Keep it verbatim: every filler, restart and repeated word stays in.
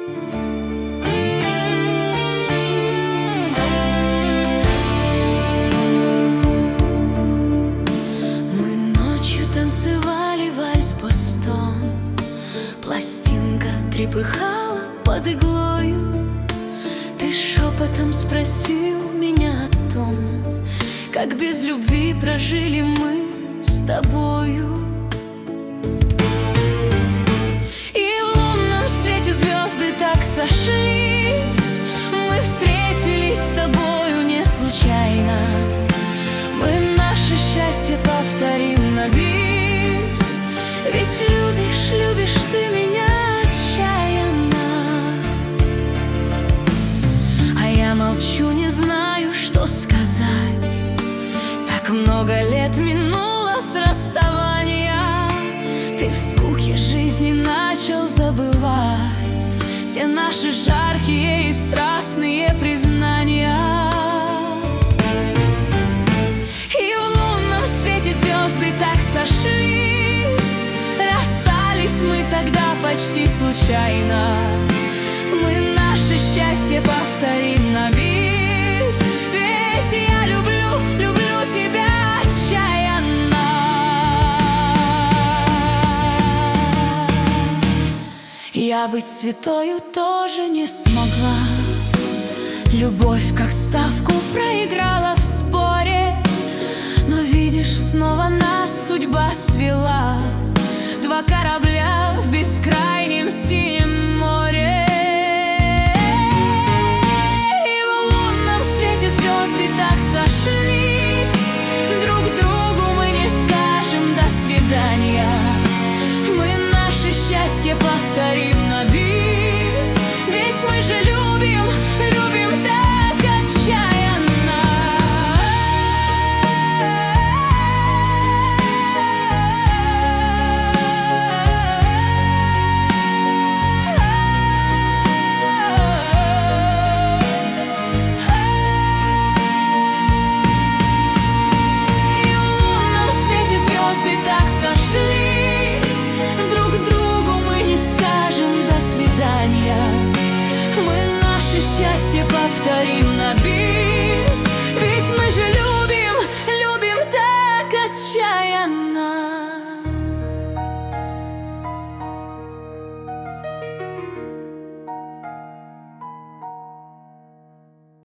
Мы ночью танцевали вальс-бостон, пластинка трепыхала под иглою. Ты шепотом спросил меня о том, как без любви прожили мы с тобою. И в лунном свете звезды так сошлись, мы встретились с тобою не случайно. Мы наше счастье повторим на бис, ведь любишь, любишь ты меня отчаянно. А я молчу, не знаю, что сказать. Так много лет минуло с расставания, ты в скуке жизни начал забывать те наши жаркие и страстные признания. И в лунном свете звезды так сошлись, расстались мы тогда почти случайно. Мы наше счастье повторим на бис, ведь я люблю, люблю тебя отчаянно. Я быть святою тоже не смогла, любовь как ставку проиграла в споре. Но видишь, снова нас судьба свела, два корабля в бескрайнем